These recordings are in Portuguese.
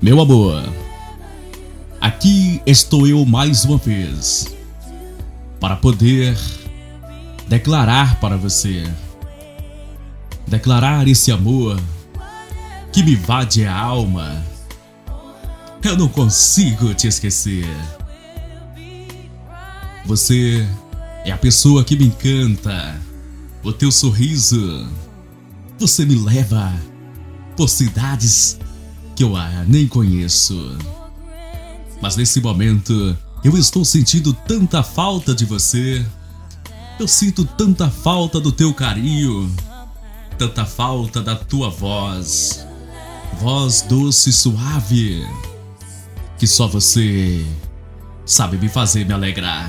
Meu amor, aqui estou eu mais uma vez para poder declarar para você, declarar esse amor que me invade a alma. Eu não consigo te esquecer. Você é a pessoa que me encanta. O teu sorriso, você me leva por cidades que eu nem conheço. Mas nesse momento eu estou sentindo tanta falta de você. Eu sinto tanta falta do teu carinho, tanta falta da tua voz, voz doce e suave, que só você sabe me fazer me alegrar.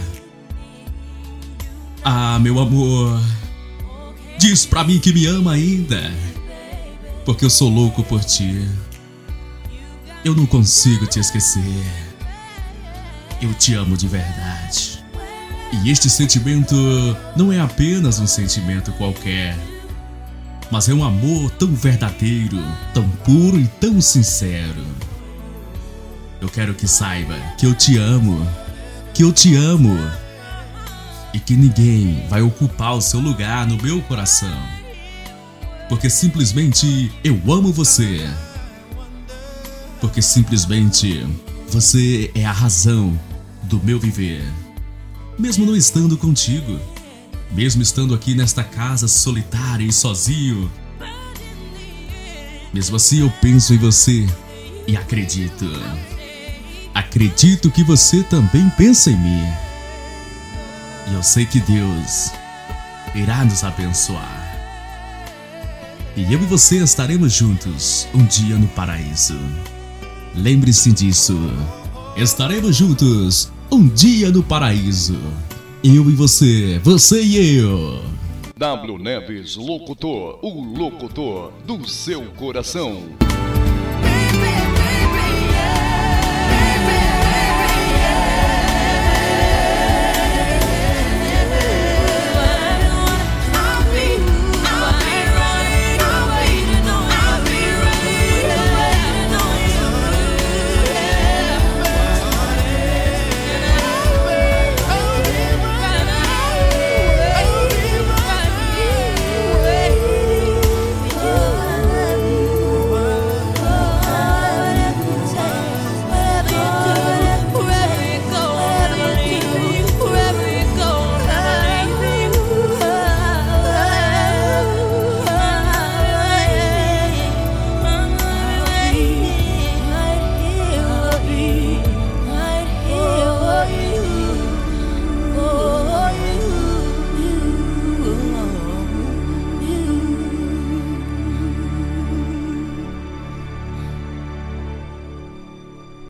Ah, meu amor, diz pra mim que me ama ainda, porque eu sou louco por ti. Eu não consigo te esquecer. Eu te amo de verdade. E este sentimento não é apenas um sentimento qualquer, mas é um amor tão verdadeiro, tão puro e tão sincero. Eu quero que saiba que eu te amo, que eu te amo, e que ninguém vai ocupar o seu lugar no meu coração, porque simplesmente eu amo você. Porque simplesmente você é a razão do meu viver. Mesmo não estando contigo, mesmo estando aqui nesta casa solitária e sozinho, mesmo assim eu penso em você e acredito. Acredito que você também pensa em mim. E eu sei que Deus irá nos abençoar. E eu e você estaremos juntos um dia no paraíso. Lembre-se disso. Estaremos juntos um dia no paraíso. Eu e você, você e eu. W Neves Locutor, o locutor do seu coração.